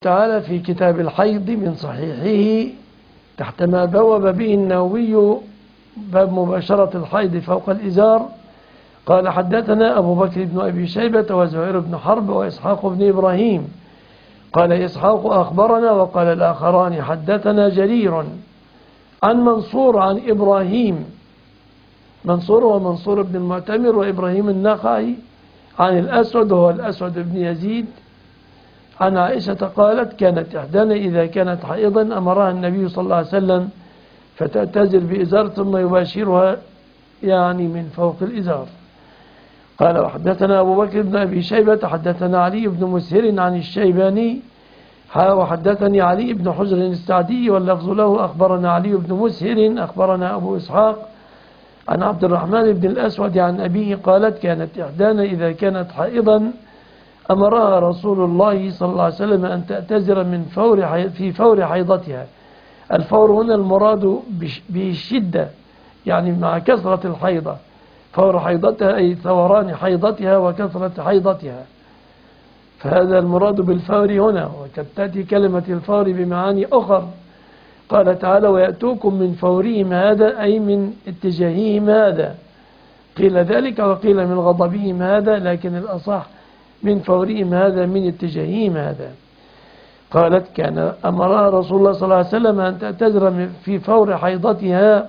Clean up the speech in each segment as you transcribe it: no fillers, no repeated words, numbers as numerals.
تعالى في كتاب الحيض من صحيحه تحت ما بوب به النووي باب مباشرة الحيض فوق الإزار. قال حدثنا أبو بكر بن أبي شيبة وزهير بن حرب وإسحاق بن إبراهيم. قال إسحاق أخبرنا، وقال الآخران حدثنا جرير عن منصور عن إبراهيم. منصور ومنصور بن المعتمر وإبراهيم النخعي عن الأسود وهو الأسود بن يزيد عن عائشة قالت: كانت إحدانا إذا كانت حائضا أمرها النبي صلى الله عليه وسلم فتعتزل بإزار ثم يباشرها يعني من فوق الإزار. قال وحدثنا أبو بكر بن أبي شيبة حدثنا علي بن مسهر عن الشيباني وحدثني علي بن حجر السعدي واللفظ له أخبرنا علي بن مسهر أخبرنا أبو إسحاق عن عبد الرحمن بن الأسود عن أبيه قالت: كانت إحدانا إذا كانت حائضا أمرها رسول الله صلى الله عليه وسلم أن تعتذر في فور حيضتها. الفور هنا المراد بالشدة، يعني مع كثرة الحيضة. فور حيضتها أي ثوران حيضتها وكثرة حيضتها، فهذا المراد بالفور هنا. وقد تأتي كلمة الفور بمعاني أخر. قال تعالى: ويأتوكم من فورهم هذا أي من اتجاههم هذا. قيل ذلك وقيل من غضبهم هذا، لكن الأصح من فورهم هذا من اتجاههم هذا. قالت: كان أمرها رسول الله صلى الله عليه وسلم أن تعتذر في فور حيضتها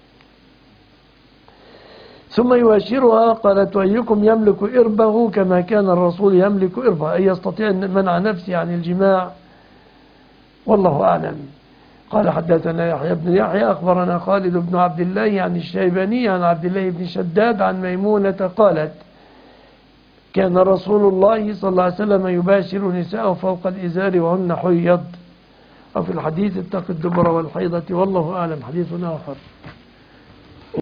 ثم يباشرها. قالت: وأيكم يملك إربه كما كان الرسول يملك إربه، أي يستطيع منع نفسه عن الجماع، والله أعلم. قال حدثنا يحيى بن يحيى أخبرنا خالد بن عبد الله عن الشيباني عن عبد الله بن شداد عن ميمونة قالت: كان رسول الله صلى الله عليه وسلم يباشر نساءه فوق الإزار وهن حيض. وفي الحديث: اتق الدبر والحيضة، والله أعلم. حديث آخر.